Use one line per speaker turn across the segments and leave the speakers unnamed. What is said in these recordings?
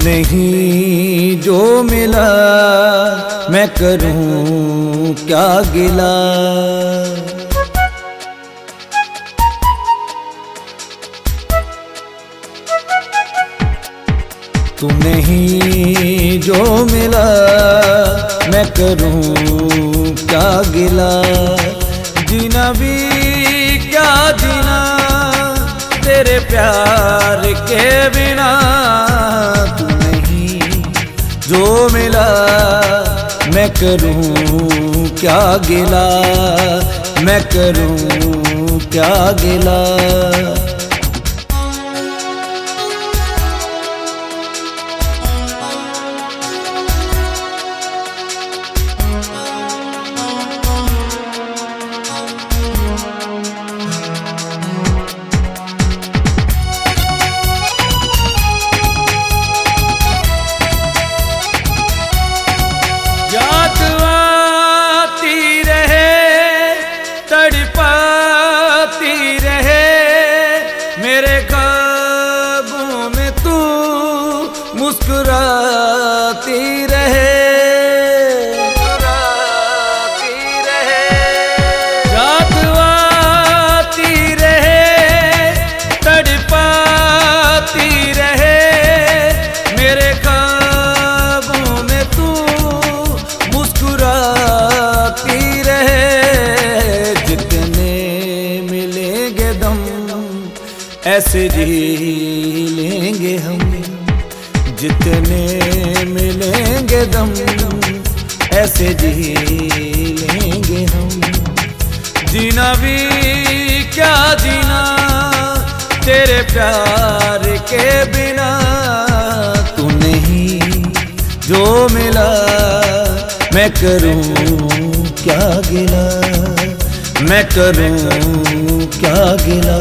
नहीं जो मिला मैं करूं क्या गिला। तू नहीं जो मिला मैं करूं क्या गिला। जीना भी क्या जीना तेरे प्यार के बिना। तू नहीं जो मिला मैं करूं क्या गिला, मैं करूं क्या गिला। तड़पाती रहे मेरे ख्वाबों में तू मुस्कुराती रहे, मुस्कुराती रहे। याद आती रहे तड़पाती रहे मेरे ख्वाबों में तू मुस्कुराती रहे। ऐसे जी लेंगे हम, जितने मिलेंगे दम ऐसे जी लेंगे हम। जीना भी क्या जीना तेरे प्यार के बिना। तू नहीं जो मिला मैं करूं क्या गिला, मैं करूं क्या गिला।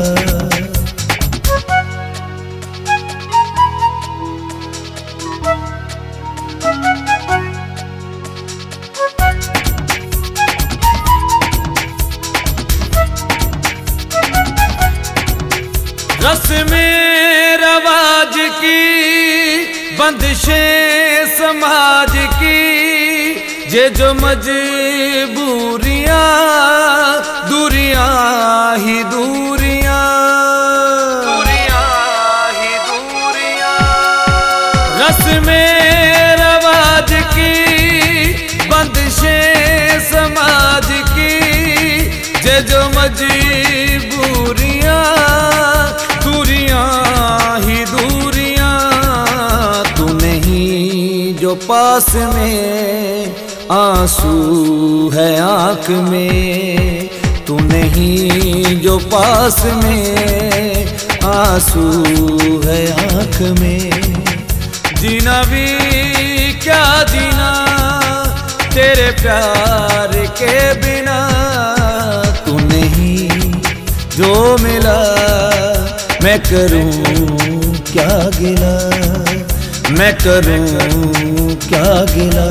रस्में रवाज की बंदिशें समाज की ये जो मजबूरियां दूरियां ही दूरियां, दूरियां ही दूरियां। रस्में रवाज की बंदिशें समाज की ये जो मजबूरियां दूरियां ही दूरियां। तू नहीं जो पास में आंसू है आंख में। तू नहीं जो पास में आंसू है आंख में। जीना भी क्या जीना तेरे प्यार के बिना। तू नहीं जो मिला मैं करूं क्या गिला, मैं करूं क्या गिला।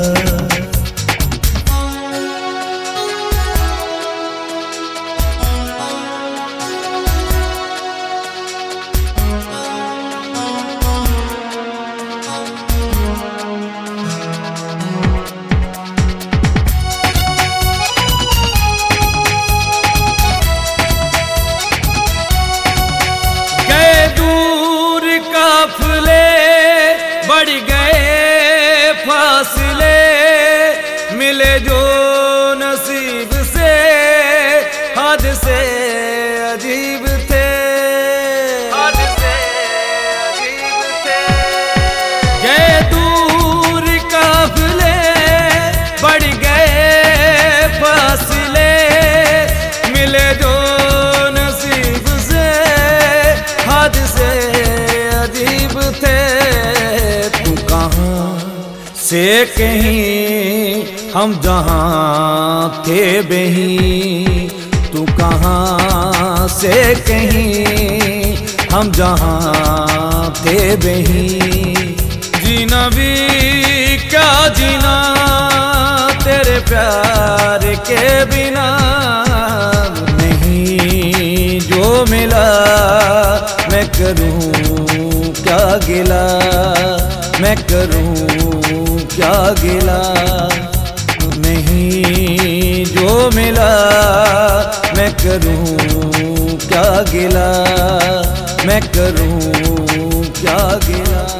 बढ़ गए फासले मिले जो नसीब से हद से अजीब थे, हद से अजीब थे। गए दूर काफिले बढ़ गए फासले मिले जो नसीब से हद से अजीब थे। से कहीं हम जहाँ थे बहीं। तू कहाँ से कहीं हम जहाँ थे बहीं। जीना भी क्या जीना तेरे प्यार के बिना। नहीं जो मिला मैं करूं क्या गिला, मैं करूं क्या गिला। नहीं जो मिला मैं करूं क्या गिला, मैं करूं क्या गिला।